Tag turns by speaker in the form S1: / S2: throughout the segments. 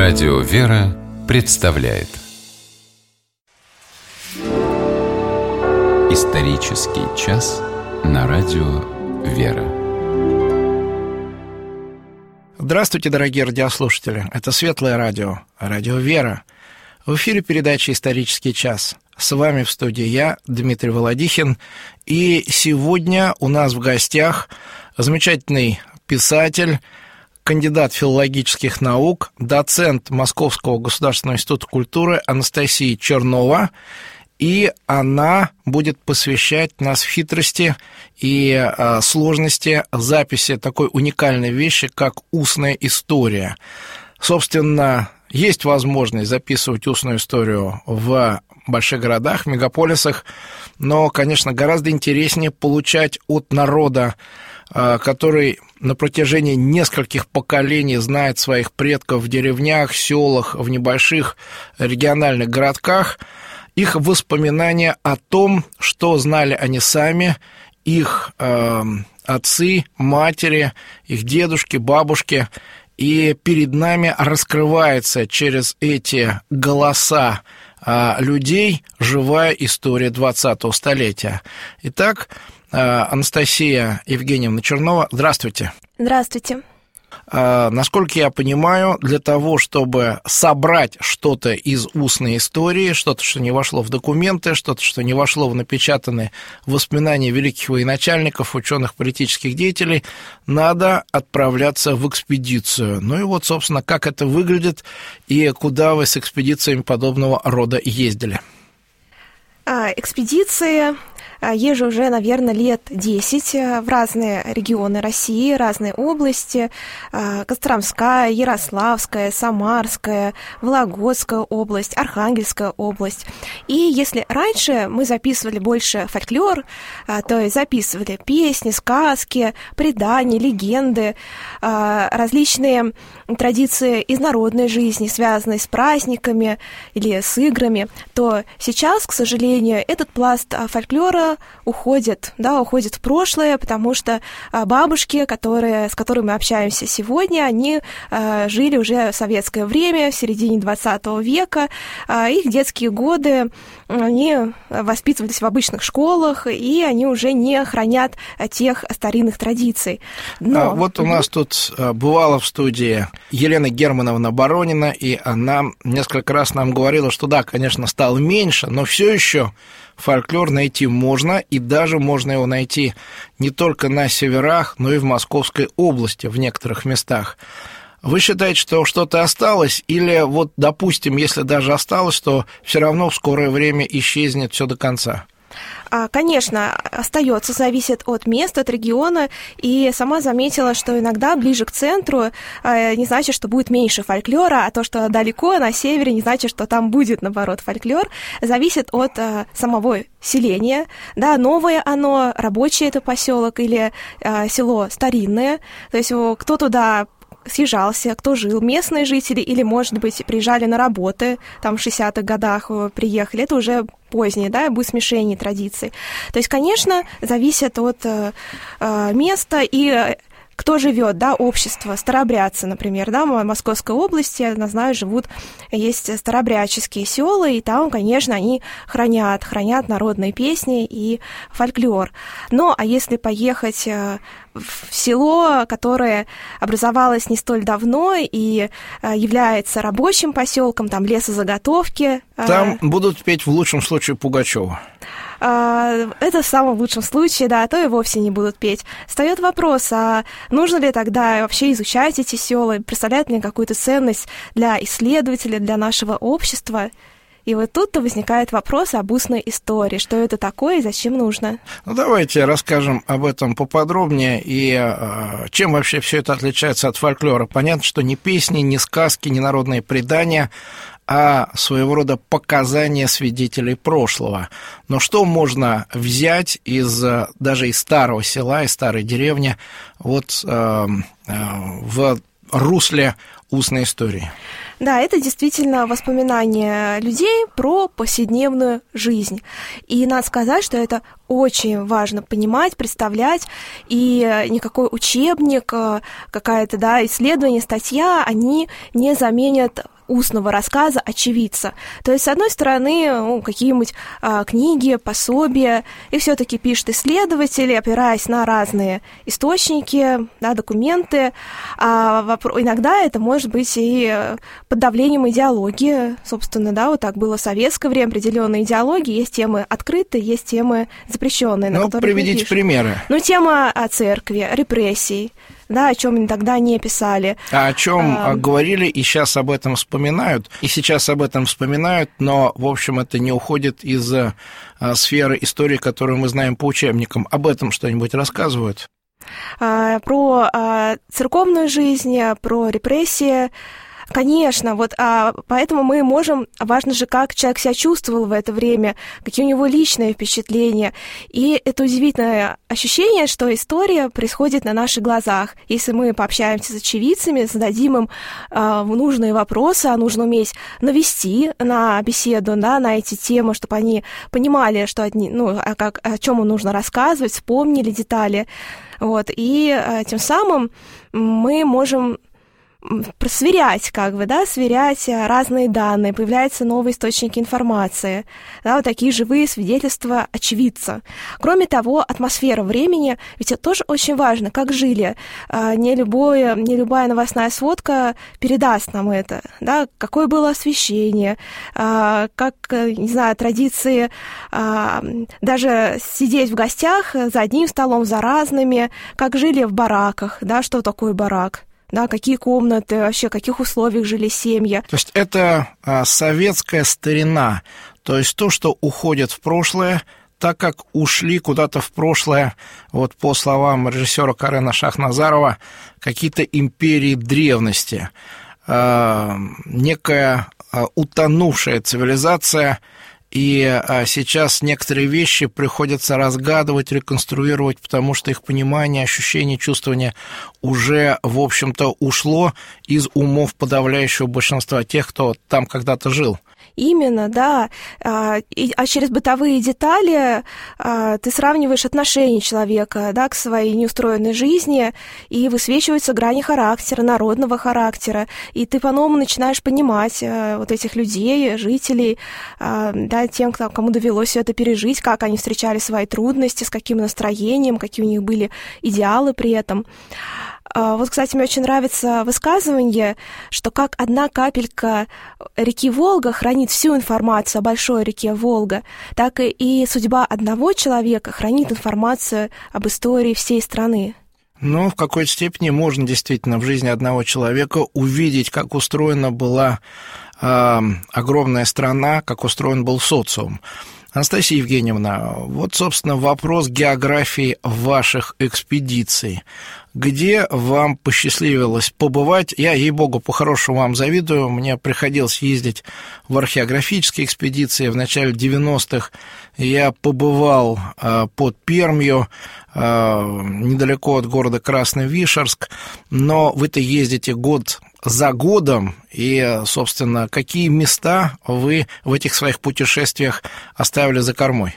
S1: Радио «Вера» представляет исторический час на Радио «Вера».
S2: Здравствуйте, дорогие радиослушатели. Это Светлое радио, Радио «Вера». В эфире передача «Исторический час». С вами в студии я, Дмитрий Володихин. И сегодня у нас в гостях замечательный писатель, кандидат филологических наук, доцент Московского государственного института культуры Анастасия Чернова. И она будет посвящать нас хитрости и сложности записи такой уникальной вещи, как устная история. Собственно, есть возможность записывать устную историю в больших городах, в мегаполисах, но, конечно, гораздо интереснее получать от народа, который на протяжении нескольких поколений знает своих предков в деревнях, селах, в небольших региональных городках, их воспоминания о том, что знали они сами, их отцы, матери, их дедушки, бабушки. И перед нами раскрывается через эти голоса людей живая история 20-го столетия. Итак, Анастасия Евгеньевна Чернова, здравствуйте.
S3: Здравствуйте.
S2: Насколько я понимаю, для того, чтобы собрать что-то из устной истории, что-то, что не вошло в документы, что-то, что не вошло в напечатанные воспоминания великих военачальников, ученых, политических деятелей, надо отправляться в экспедицию. Ну и вот, собственно, как это выглядит и куда вы с экспедициями подобного рода ездили?
S3: Экспедиции езжу уже, наверное, лет 10 в разные регионы России, разные области. Костромская, Ярославская, Самарская, Вологодская область, Архангельская область. И если раньше мы записывали больше фольклор, то есть записывали песни, сказки, предания, легенды, различные традиции из народной жизни, связанные с праздниками или с играми, то сейчас, к сожалению, этот пласт фольклора уходит в прошлое, потому что бабушки, с которыми мы общаемся сегодня, они жили уже в советское время, в середине 20 века. Их детские годы, они воспитывались в обычных школах, и они уже не хранят тех старинных традиций. Но...
S2: Вот у нас тут бывала в студии Елена Германовна Боронина, и она несколько раз нам говорила, что да, конечно, стало меньше, но все еще фольклор найти можно, и даже можно его найти не только на северах, но и в Московской области, в некоторых местах. Вы считаете, что что-то осталось, или вот, допустим, если даже осталось, то все равно в скорое время исчезнет все до конца?
S3: Конечно, остается, зависит от места, от региона, и сама заметила, что иногда ближе к центру не значит, что будет меньше фольклора, а то, что далеко на севере, не значит, что там будет, наоборот, фольклор. Зависит от самого селения, да, новое оно, рабочее это поселок или село старинное, то есть кто туда съезжался, кто жил, местные жители, или, может быть, приезжали на работы, там в 60-х годах приехали, это уже позднее, да, будет смешение традиций. То есть, конечно, зависит от места и кто живет, да, общество, старообрядцы, например, да, в Московской области, я знаю, есть старообрядческие села, и там, конечно, они хранят народные песни и фольклор. Но, а если поехать в село, которое образовалось не столь давно и является рабочим поселком, там лесозаготовки.
S2: Там будут петь в лучшем случае Пугачёва.
S3: Это в самом лучшем случае, да, а то и вовсе не будут петь. Встает вопрос, а нужно ли тогда вообще изучать эти села, представляет ли какую-то ценность для исследователя, для нашего общества? И вот тут-то возникает вопрос об устной истории, что это такое и зачем нужно. Ну,
S2: давайте расскажем об этом поподробнее и чем вообще все это отличается от фольклора. Понятно, что ни песни, ни сказки, ни народные предания, а своего рода показания свидетелей прошлого. Но что можно взять даже из старого села, из старой деревни, вот в русле устной истории?
S3: Да, это действительно воспоминания людей про повседневную жизнь. И надо сказать, что это очень важно понимать, представлять, и никакой учебник, какая-то, исследование, статья, они не заменят устного рассказа очевидца. То есть, с одной стороны, какие-нибудь книги, пособия, и все-таки пишут исследователи, опираясь на разные источники, документы. Иногда это может быть и под давлением идеологии. Собственно, вот так было в советское время, определенные идеологии. Есть темы открытые, есть темы запрещенные, на которых
S2: приведите
S3: не пишут.
S2: Примеры.
S3: Тема о церкви, репрессий, о чем тогда не писали.
S2: А о чем говорили, и сейчас об этом вспоминают, но, в общем, это не уходит из сферы истории, которую мы знаем по учебникам. Об этом что-нибудь рассказывают?
S3: Про церковную жизнь, про репрессии. Конечно, поэтому мы можем, важно же, как человек себя чувствовал в это время, какие у него личные впечатления. И это удивительное ощущение, что история происходит на наших глазах. Если мы пообщаемся с очевидцами, зададим им нужные вопросы, нужно уметь навести на беседу, на эти темы, чтобы они понимали, что о чем им нужно рассказывать, вспомнили детали. И тем самым мы можем сверять, сверять разные данные, появляются новые источники информации, такие живые свидетельства очевидца. Кроме того, атмосфера времени, ведь это тоже очень важно, как жили. Не любая новостная сводка передаст нам это, какое было освещение, как, традиции даже сидеть в гостях за одним столом, за разными, как жили в бараках, что такое барак. Какие комнаты, вообще в каких условиях жили семьи.
S2: То есть это советская старина, то есть то, что уходит в прошлое, так как ушли куда-то в прошлое, по словам режиссера Карена Шахназарова, какие-то империи древности, некая утонувшая цивилизация. И сейчас некоторые вещи приходится разгадывать, реконструировать, потому что их понимание, ощущение, чувствование уже, в общем-то, ушло из умов подавляющего большинства тех, кто там когда-то жил.
S3: Именно, да. А через бытовые детали ты сравниваешь отношение человека, к своей неустроенной жизни, и высвечиваются грани характера, народного характера, и ты по-новому начинаешь понимать этих людей, жителей, тем, кому довелось все это пережить, как они встречали свои трудности, с каким настроением, какие у них были идеалы при этом. Кстати, мне очень нравится высказывание, что как одна капелька реки Волга хранит всю информацию о большой реке Волга, так и судьба одного человека хранит информацию об истории всей страны.
S2: В какой-то степени можно действительно в жизни одного человека увидеть, как устроена была огромная страна, как устроен был социум. Анастасия Евгеньевна, собственно, вопрос географии ваших экспедиций. Где вам посчастливилось побывать? Я, ей-богу, по-хорошему вам завидую. Мне приходилось ездить в археографические экспедиции. В начале 90-х я побывал под Пермью, недалеко от города Красновишерск. Но вы-то ездите год за годом, и, собственно, какие места вы в этих своих путешествиях оставили за кормой?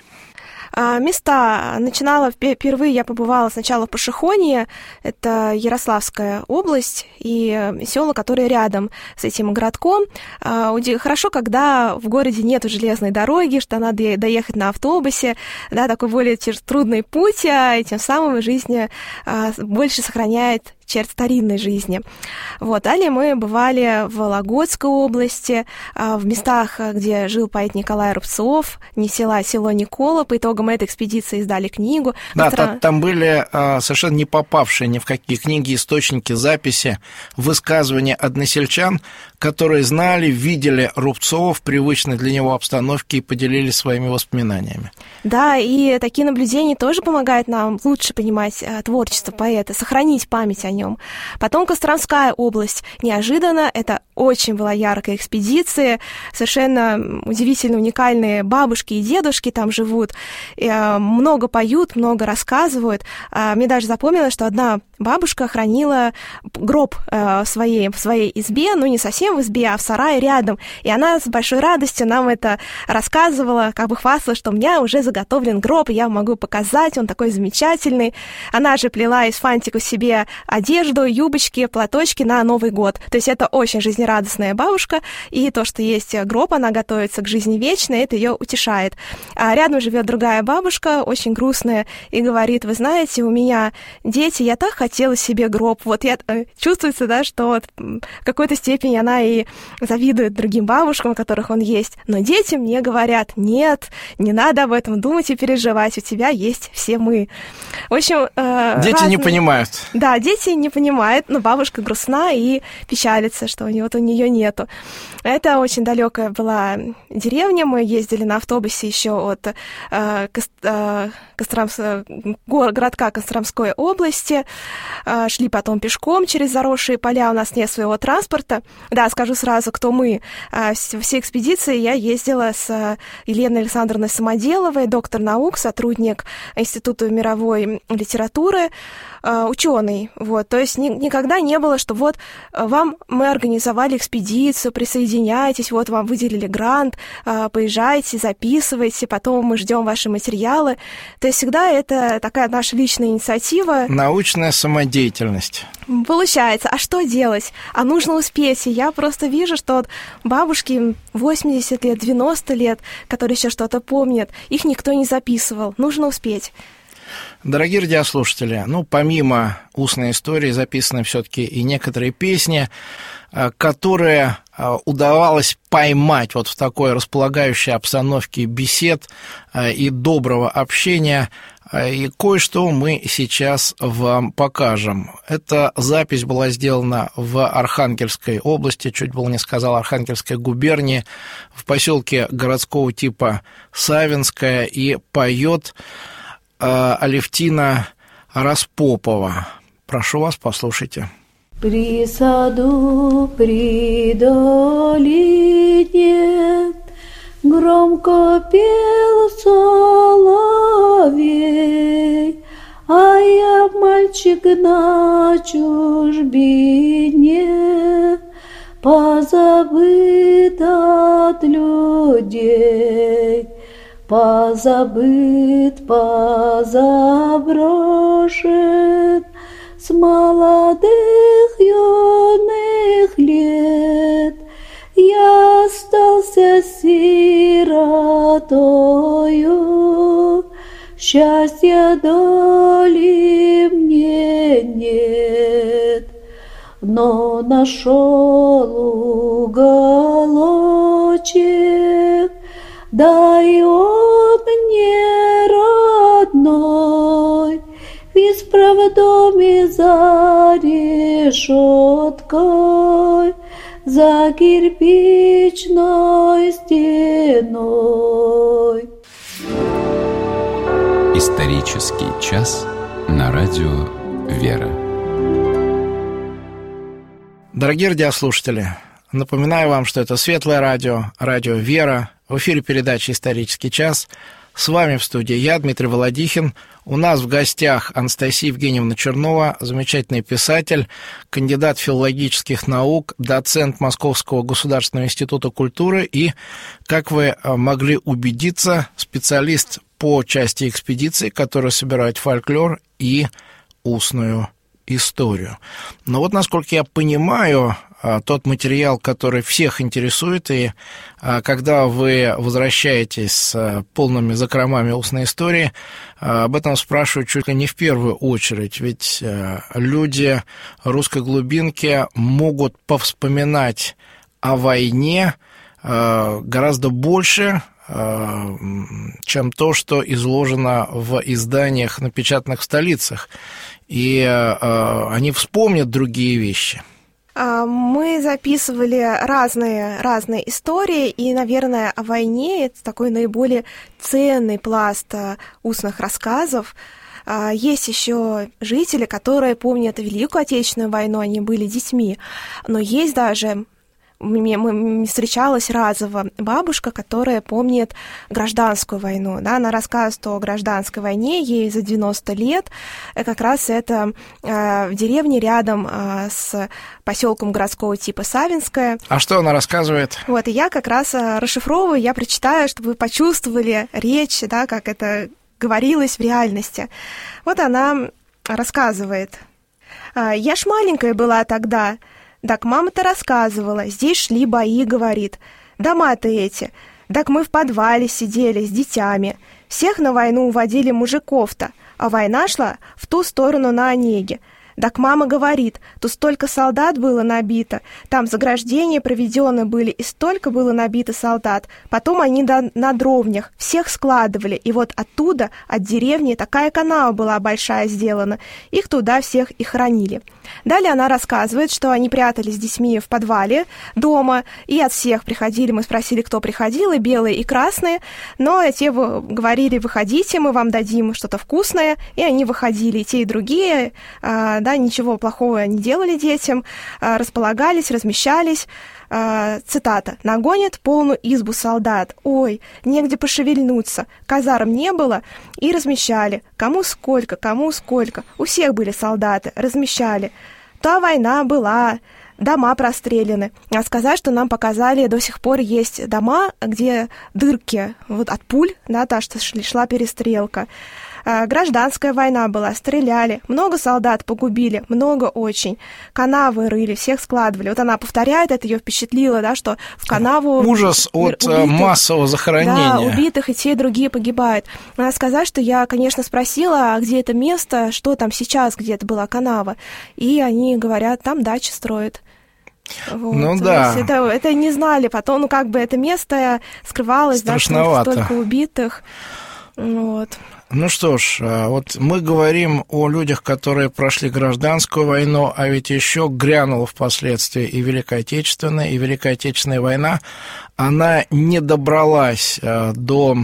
S3: Места. Впервые я побывала сначала в Пашихонье, это Ярославская область, и села, которые рядом с этим городком. Хорошо, когда в городе нет железной дороги, что надо доехать на автобусе, такой более трудный путь, и тем самым жизнь больше сохраняет черт старинной жизни. Далее мы бывали в Вологодской области, в местах, где жил поэт Николай Рубцов, село Никола. По итогам этой экспедиции издали книгу.
S2: Да, там были совершенно не попавшие ни в какие книги, источники, записи, высказывания односельчан, которые знали, видели Рубцова в привычной для него обстановке и поделились своими воспоминаниями.
S3: Да, и такие наблюдения тоже помогают нам лучше понимать творчество поэта, сохранить память о нем. Потом Костромская область. Неожиданно это очень была яркая экспедиция, совершенно удивительно уникальные бабушки и дедушки там живут, и много поют, много рассказывают. Мне даже запомнилось, что одна бабушка хранила гроб в своей избе, ну не совсем в избе, а в сарае рядом, и она с большой радостью нам это рассказывала, как бы хвасталась, что у меня уже заготовлен гроб, и я могу показать, он такой замечательный. Она же плела из фантиков себе одежду, юбочки, платочки на Новый год. То есть это очень жизнерадостная бабушка, и то, что есть гроб, она готовится к жизни вечной, это ее утешает. А рядом живет другая бабушка, очень грустная, и говорит: вы знаете, у меня дети, я так хотела себе гроб. Вот я чувствуется, да, что вот в какой-то степени она и завидует другим бабушкам, у которых он есть. Но дети мне говорят: нет, не надо об этом думать и переживать, у тебя есть все мы. В общем,
S2: дети
S3: разные...
S2: не понимают.
S3: Да, дети не понимают, но бабушка грустна и печалится, что у нее нету. Это очень далекая была деревня. Мы ездили на автобусе еще от городка Костромской области, шли потом пешком через заросшие поля, у нас нет своего транспорта. Да, скажу сразу, кто мы. Все экспедиции я ездила с Еленой Александровной Самоделовой, доктор наук, сотрудник Института мировой литературы, ученый. Вот. То есть никогда не было, что вот вам мы организовали экспедицию, присоединяйтесь, вот вам выделили грант, поезжайте, записывайте, потом мы ждем ваши материалы. То есть всегда это такая наша личная инициатива.
S2: Научная самодеятельность.
S3: Получается. А что делать? А нужно успеть. И я просто вижу, что вот бабушки 80 лет, 90 лет, которые еще что-то помнят, их никто не записывал. Нужно успеть.
S2: Дорогие радиослушатели, помимо устной истории записаны все-таки и некоторые песни, которые удавалось поймать вот в такой располагающей обстановке бесед и доброго общения. И кое-что мы сейчас вам покажем. Эта запись была сделана в Архангельской области, чуть было не сказал, Архангельской губернии, в поселке городского типа Савинское, и поет Алевтина Распопова. Прошу вас, послушайте.
S4: При саду, при долине громко пел соловей, а я мальчик на чужбине, позабыт от людей. Позабыт, позаброшен с молодых юных лет, я остался сиротою, счастья доли мне нет. Но нашел уголочек, да и он не родной, в исправдоме за решеткой, за кирпичной стеной.
S1: Исторический час на радио «Вера».
S2: Дорогие радиослушатели, напоминаю вам, что это Светлое радио, радио «Вера». В эфире передача «Исторический час». С вами в студии я, Дмитрий Володихин. У нас в гостях Анастасия Евгеньевна Чернова, замечательный писатель, кандидат филологических наук, доцент Московского государственного института культуры и, как вы могли убедиться, специалист по части экспедиций, которые собирают фольклор и устную историю. Но вот, насколько я понимаю, тот материал, который всех интересует, и когда вы возвращаетесь с полными закромами устной истории, об этом спрашивают чуть ли не в первую очередь, ведь люди русской глубинки могут повспоминать о войне гораздо больше, чем то, что изложено в изданиях, напечатанных в столицах, и они вспомнят другие вещи.
S3: Мы записывали разные истории, и, наверное, о войне это такой наиболее ценный пласт устных рассказов. Есть еще жители, которые помнят Великую Отечественную войну, они были детьми, но есть даже мне встречалась разово бабушка, которая помнит гражданскую войну. Да? Она рассказывает о гражданской войне, ей за 90 лет. Как раз это в деревне рядом с поселком городского типа Савинское.
S2: А что она рассказывает?
S3: Вот, и я как раз расшифровываю, я прочитаю, чтобы вы почувствовали речь, да, как это говорилось в реальности. Вот она рассказывает. «Я ж маленькая была тогда. Так мама-то рассказывала. Здесь шли бои, говорит. Дома-то эти. Так мы в подвале сидели с детьми. Всех на войну уводили мужиков-то, а война шла в ту сторону на Онеге. Так мама говорит, тут столько солдат было набито, там заграждения проведены были, и столько было набито солдат. Потом они на дровнях всех складывали, и вот оттуда, от деревни, такая канава была большая сделана. Их туда всех и хоронили». Далее она рассказывает, что они прятались с детьми в подвале дома, и от всех приходили, мы спросили, кто приходил, и белые, и красные, но те говорили, выходите, мы вам дадим что-то вкусное, и они выходили, и те, и другие, да, ничего плохого не делали детям, располагались, размещались. Цитата. «Нагонят полную избу солдат. Ой, негде пошевельнуться. Казарм не было. И размещали. Кому сколько. У всех были солдаты. Размещали. Та война была. Дома простреляны. А сказать, что нам показали, до сих пор есть дома, где дырки вот от пуль, да, та, что шла перестрелка. Гражданская война была, стреляли, много солдат погубили, много очень. Канавы рыли, всех складывали». Вот она повторяет, это ее впечатлило, да, что в канаву...
S2: Ужас от убитых, массового захоронения.
S3: Да, убитых, и те, и другие погибают. Надо сказать, что я, конечно, спросила, а где это место, что там сейчас, где это была канава. И они говорят, там дачи строят. Вот.
S2: Ну да.
S3: Это не знали потом, ну как бы это место скрывалось, да, что столько убитых. Вот.
S2: Ну что ж, вот мы говорим о людях, которые прошли гражданскую войну, а ведь еще грянула впоследствии и Великая Отечественная, и Великая Отечественная война. Она не добралась до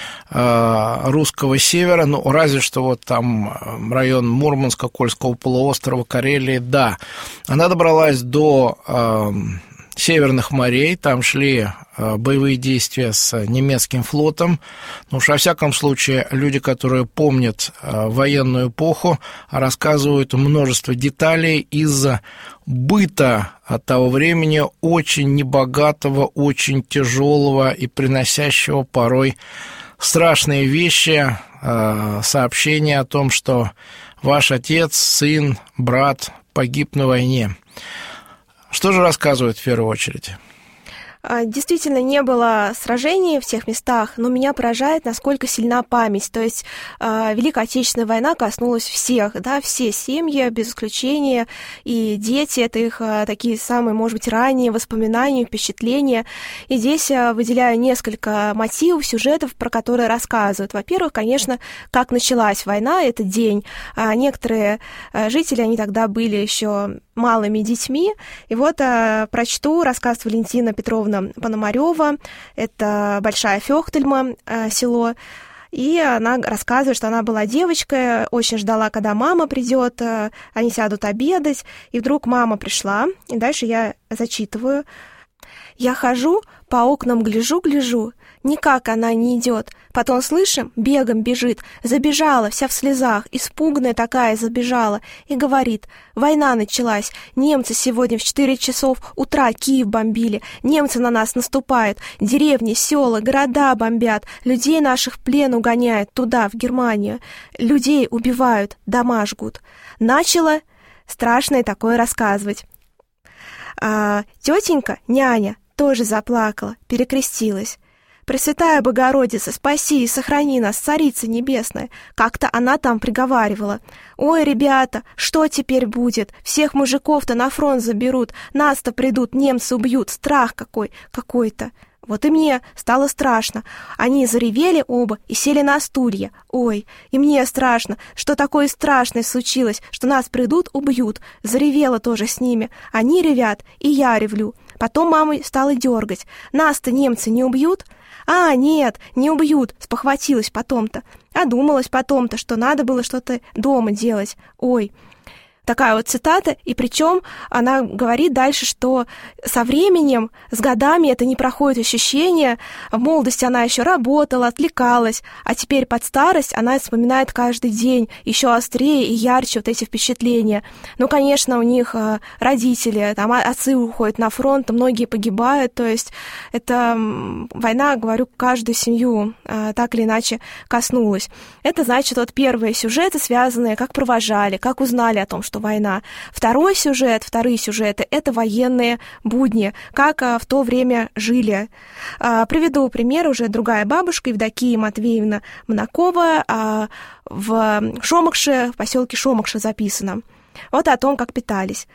S2: русского севера, ну, разве что вот там район Мурманска, Кольского полуострова, Карелии, да. Она добралась до Северных морей, там шли боевые действия с немецким флотом. Ну уж во всяком случае, люди, которые помнят военную эпоху, рассказывают множество деталей из быта от того времени, очень небогатого, очень тяжелого и приносящего порой страшные вещи, сообщения о том, что ваш отец, сын, брат погиб на войне. Что же рассказывают в первую очередь?
S3: Действительно, не было сражений в тех местах, но меня поражает, насколько сильна память. То есть Великая Отечественная война коснулась всех, да, все семьи, без исключения, и дети, это их такие самые, может быть, ранние воспоминания, впечатления. И здесь выделяю несколько мотивов, сюжетов, про которые рассказывают. Во-первых, конечно, как началась война, это день. Некоторые жители, они тогда были еще малыми детьми. И вот прочту рассказ Валентина Петровна Пономарёва, это Большая Фёхтельма, село, и она рассказывает, что она была девочкой, очень ждала, когда мама придет, они сядут обедать, и вдруг мама пришла, и дальше я зачитываю. «Я хожу, по окнам гляжу, никак она не идет. Потом, слышим, бегом бежит, забежала, вся в слезах, испуганная такая забежала, и говорит: война началась, немцы сегодня в 4 часов утра Киев бомбили, немцы на нас наступают, деревни, села, города бомбят, людей наших в плен угоняют туда, в Германию, людей убивают, дома жгут». Начала страшное такое рассказывать. Тетенька, няня, тоже заплакала, перекрестилась. «Пресвятая Богородица, спаси и сохрани нас, Царица Небесная!» Как-то она там приговаривала. «Ой, ребята, что теперь будет? Всех мужиков-то на фронт заберут, нас-то придут, немцы убьют, страх какой-то». Вот и мне стало страшно. Они заревели оба и сели на стулья. Ой, и мне страшно, что такое страшное случилось, что нас придут, убьют. Заревела тоже с ними. Они ревят, и я ревлю. Потом мама стала дергать. Нас-то немцы не убьют? А, нет, не убьют, спохватилась потом-то. Одумалась потом-то, что надо было что-то дома делать. Ой. Такая вот цитата, и причем она говорит дальше, что со временем, с годами это не проходит ощущение, в молодости она еще работала, отвлекалась, а теперь под старость она вспоминает каждый день еще острее и ярче вот эти впечатления. Ну, конечно, у них родители, там отцы уходят на фронт, многие погибают, то есть это война, говорю, каждую семью так или иначе коснулась. Это значит, вот первые сюжеты, связанные, как провожали, как узнали о том, что война. Вторые сюжеты — это военные будни, как в то время жили. Приведу пример, уже другая бабушка, Евдокия Матвеевна Монакова, в Шомакше, в поселке Шомакше записано. Вот о том, как питались.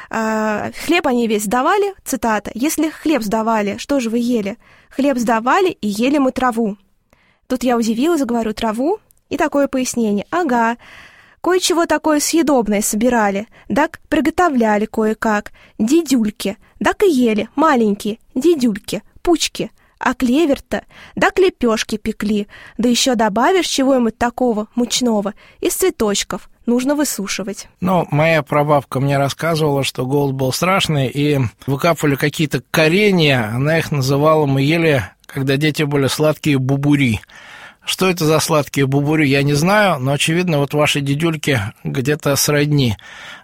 S3: Хлеб они весь сдавали, цитата, «Если хлеб сдавали, что же вы ели? Хлеб сдавали, и ели мы траву». Тут я удивилась, говорю, траву? И такое пояснение. Ага, кое-чего такое съедобное собирали, так приготовляли кое-как, дедюльки, так и ели, маленькие, дедюльки, пучки, а клевер-то, так лепешки пекли, да еще добавишь чего-нибудь такого мучного, из цветочков, нужно высушивать.
S2: Ну, моя прабабка мне рассказывала, что голод был страшный, и выкапывали какие-то коренья, она их называла, мы ели, когда дети были, сладкие бубури. Что это за сладкие бубури, я не знаю, но, очевидно, вот ваши дедюльки где-то сродни.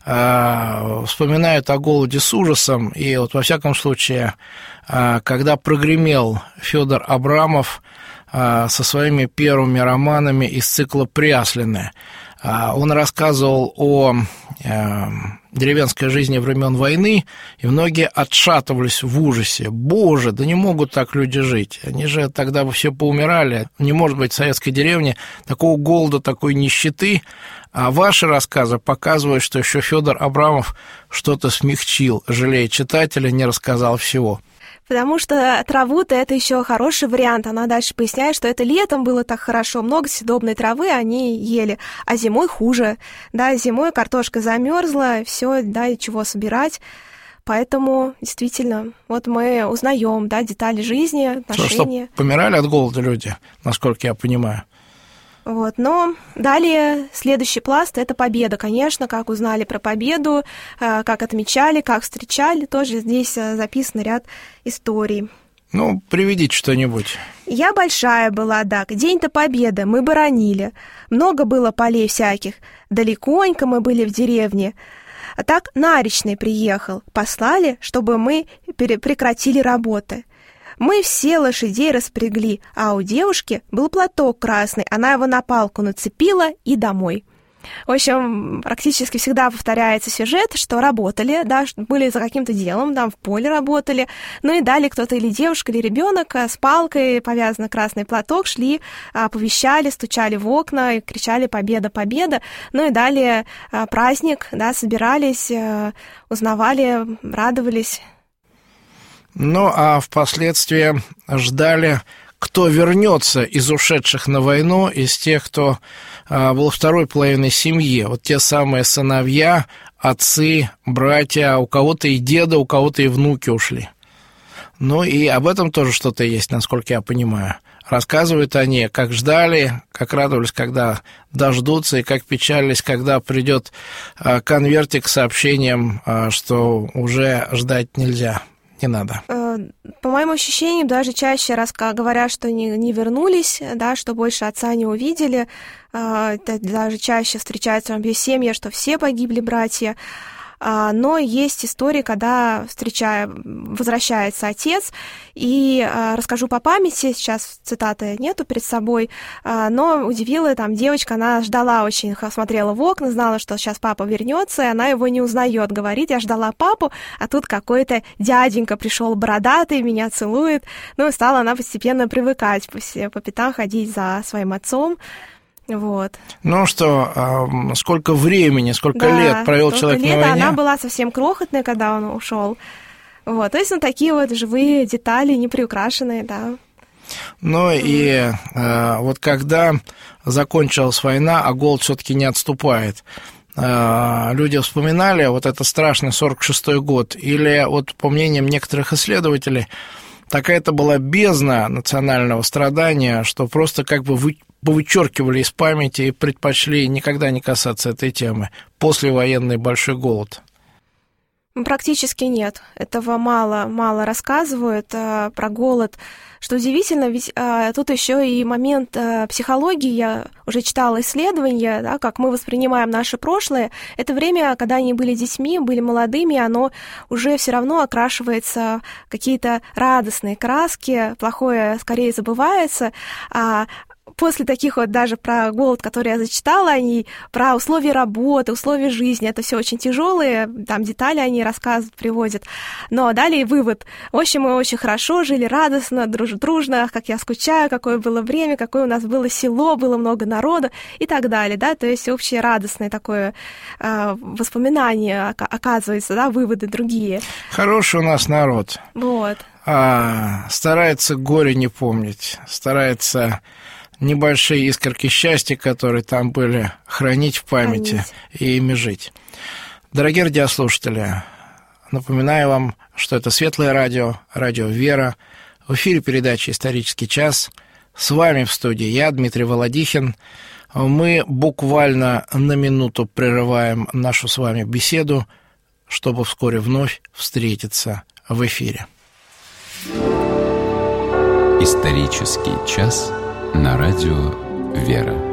S2: Вспоминают о голоде с ужасом, и вот во всяком случае, когда прогремел Федор Абрамов со своими первыми романами из цикла «Пряслины», он рассказывал о деревенской жизни времен войны, и многие отшатывались в ужасе. Боже, да не могут так люди жить. Они же тогда бы все поумирали. Не может быть в советской деревне такого голода, такой нищеты. А ваши рассказы показывают, что еще Федор Абрамов что-то смягчил, жалея читателя, не рассказал всего.
S3: Потому что траву-то это еще хороший вариант. Она дальше поясняет, что это летом было так хорошо, много съедобной травы они ели, а зимой хуже. Да, зимой картошка замерзла, все, да, и чего собирать. Поэтому, действительно, вот мы узнаем, да, детали жизни, отношения.
S2: Что, помирали от голода люди, насколько я понимаю.
S3: Вот, но далее следующий пласт — это победа, конечно, как узнали про победу, как отмечали, как встречали, тоже здесь записан ряд историй.
S2: Ну, приведите что-нибудь.
S3: Я большая была, так, день-то победы, мы боронили, много было полей всяких, далеконько мы были в деревне. А так Наречный приехал, послали, чтобы мы прекратили работы. Мы все лошадей распрягли, а у девушки был платок красный, она его на палку нацепила и домой. В общем, практически всегда повторяется сюжет, что работали, да, были за каким-то делом, там в поле работали, ну и далее кто-то или девушка, или ребенок с палкой, повязанный красный платок, шли, оповещали, стучали в окна и кричали «Победа, победа!». Ну и далее праздник, да, собирались, узнавали, радовались.
S2: Ну, а впоследствии ждали, кто вернется из ушедших на войну, из тех, кто был второй половиной семьи. Вот те самые сыновья, отцы, братья, у кого-то и деда, у кого-то и внуки ушли. Ну, и об этом тоже что-то есть, насколько я понимаю. Рассказывают они, как ждали, как радовались, когда дождутся, и как печалились, когда придет конвертик с сообщением, что уже ждать нельзя. Не надо.
S3: По моим ощущениям, даже чаще говорят, что не вернулись, да, что больше отца не увидели. Даже чаще встречаются в семье, что все погибли братья. Но есть истории, когда возвращается отец, и расскажу по памяти, сейчас цитаты нету перед собой, но удивила там девочка, она ждала очень, смотрела в окна, знала, что сейчас папа вернется, и она его не узнает, говорит, я ждала папу, а тут какой-то дяденька пришел бородатый, меня целует, ну и стала она постепенно привыкать, по пятам ходить за своим отцом. Вот.
S2: Ну что, сколько времени, сколько лет провел человек на войне?
S3: Она была совсем крохотная, когда он ушел. Вот, то есть, такие вот живые детали, неприукрашенные, да.
S2: Ну и вот когда закончилась война, а голод все-таки не отступает, люди вспоминали вот этот страшный 46-й год, или вот по мнениям некоторых исследователей, такая-то была бездна национального страдания, что просто как бы повычеркивали из памяти и предпочли никогда не касаться этой темы? Послевоенный большой голод.
S3: Практически нет. Этого мало рассказывают про голод. Что удивительно, ведь тут еще и момент психологии. Я уже читала исследования, да, как мы воспринимаем наше прошлое. Это время, когда они были детьми, были молодыми, оно уже все равно окрашивается в какие-то радостные краски, плохое скорее забывается. После таких вот даже про голод, который я зачитала, они про условия работы, условия жизни, это все очень тяжелые, там детали они рассказывают, приводят. Но далее вывод. В общем, мы очень хорошо жили, радостно, дружно, как я скучаю, какое было время, какое у нас было село, было много народа и так далее, да, то есть общее радостное такое воспоминание, оказывается, да, выводы другие.
S2: Хороший у нас народ.
S3: Вот.
S2: Старается горе не помнить, старается небольшие искорки счастья, которые там были, хранить в памяти и ими жить. Дорогие радиослушатели, напоминаю вам, что это Светлое радио, радио «Вера». В эфире передача «Исторический час». С вами в студии я, Дмитрий Володихин. Мы буквально на минуту прерываем нашу с вами беседу, чтобы вскоре вновь встретиться в эфире.
S1: «Исторический час» на радио «Вера».